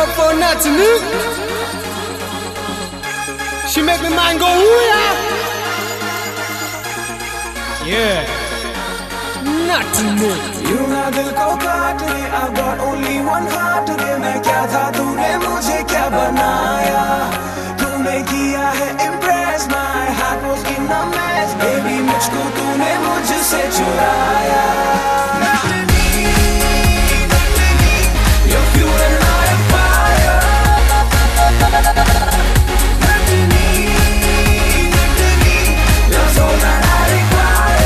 up for nothing, She make me mind go, ooh yeah. Nothing new. यूं ना दिल को काट दे, I've got only one heart to give. मैं क्या था तूने मुझे क्या बनाया, तूने किया है impress, my heart was in a mess. Baby मुझको तूने मुझसे चुराया. You're fuel and I am fire. That's all that I require.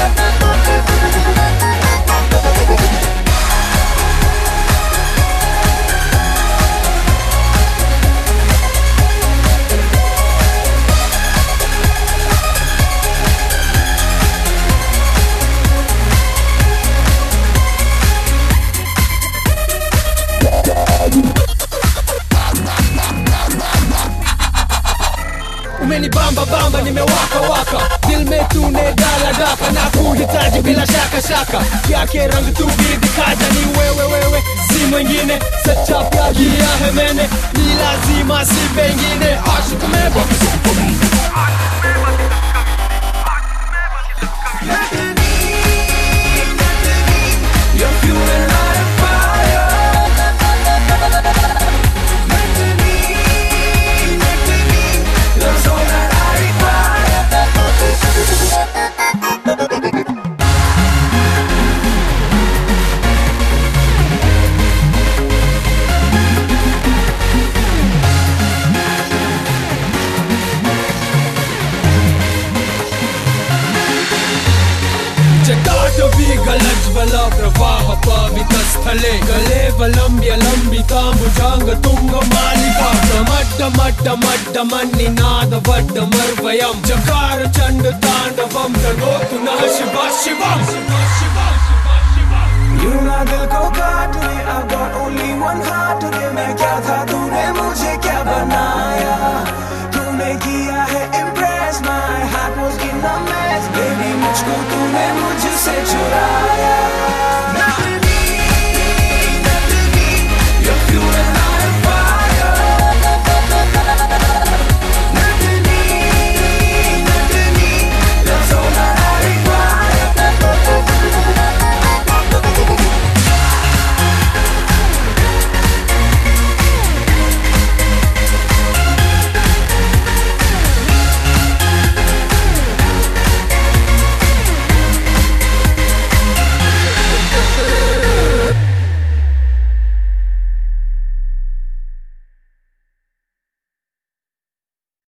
Umenibamba bamba nimewaka waka, दिल में तूने डाला डाका, ना kuhitaji bila shaka shaka, yake rangi tu bidikaja ni wewe si mwingine, सच्चा प्यार किया है मैंने, ni lazima si pengine, आशिक में बस You're fuel and I am fire. That's all that I require. जटाटवी गलज्ज्वला प्रवाह पावितस्थले, गलेवलम्ब्य लम्बिताम्बुजाङ्ग तुङ्गमालिका, प्रमड्डमड्डमड्डमन्निनादवड्डमर्वयम्, जकार चण्ड ताण्डवम् करोतु नः शिवः शिवम्. यूं ना दिल को काट दे, I've got only one heart to give. मैं क्या था तूने मुझे क्या बनाया, तूने किया है impress, my heart was in a mess. Baby मुझको तूने मुझसे चुराया.